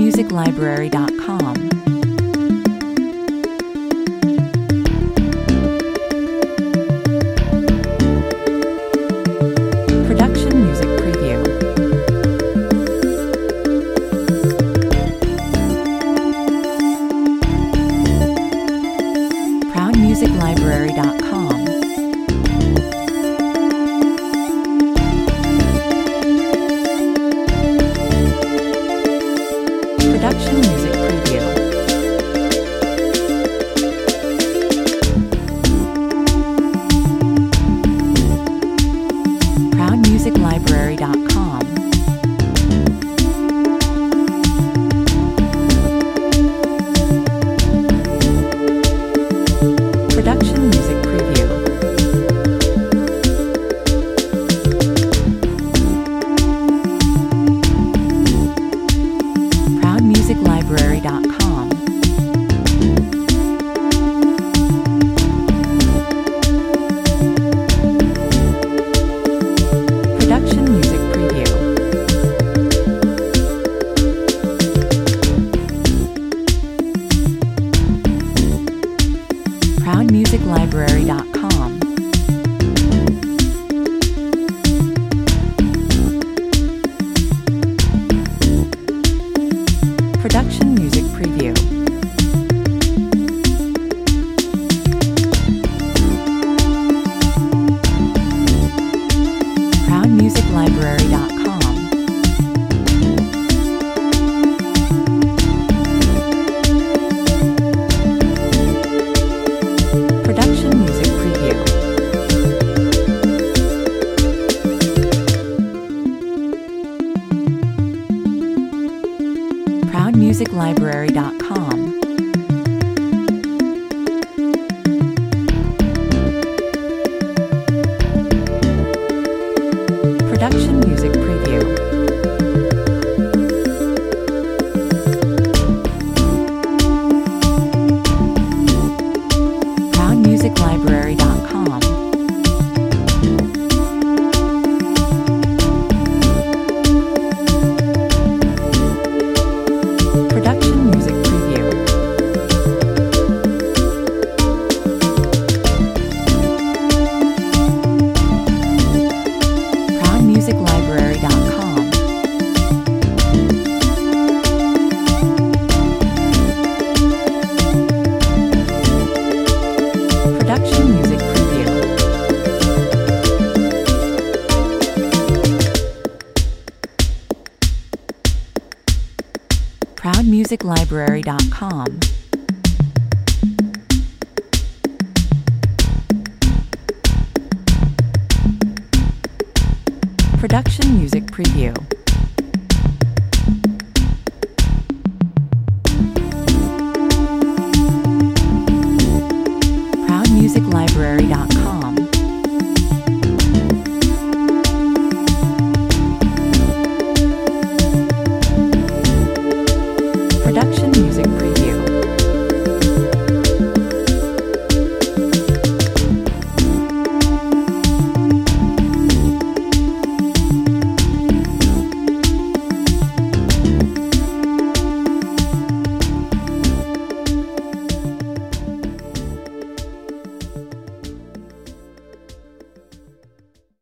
ProudMusicLibrary.com. Production Music Preview. ProudMusicLibrary.com. Production Music Preview. ProudMusicLibrary.com. Production Music Preview. ProudMusicLibrary.com. Production Music Preview. ProudMusicLibrary.com. Production Music Preview. ProudMusicLibrary.com. Production Music Preview. ProudMusicLibrary.com. Production Music Preview. ProudMusicLibrary.com. Production Music Preview. ProudMusicLibrary.com. Production Music Preview. ProudMusicLibrary.com. Production Music Preview.